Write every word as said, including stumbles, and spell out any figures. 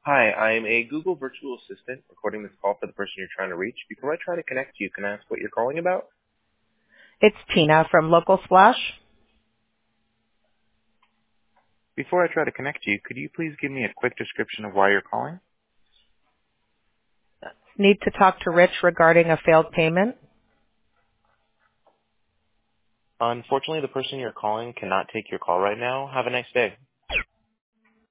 Hi, I'm a Google virtual assistant recording this call for the person you're trying to reach. Before I try to connect you, can I ask what you're calling about? It's Tina from Local Splash. Before I try to connect you, could you please give me a quick description of why you're calling? Need to talk to Rich regarding a failed payment. Unfortunately, the person you're calling cannot take your call right now. Have a nice day.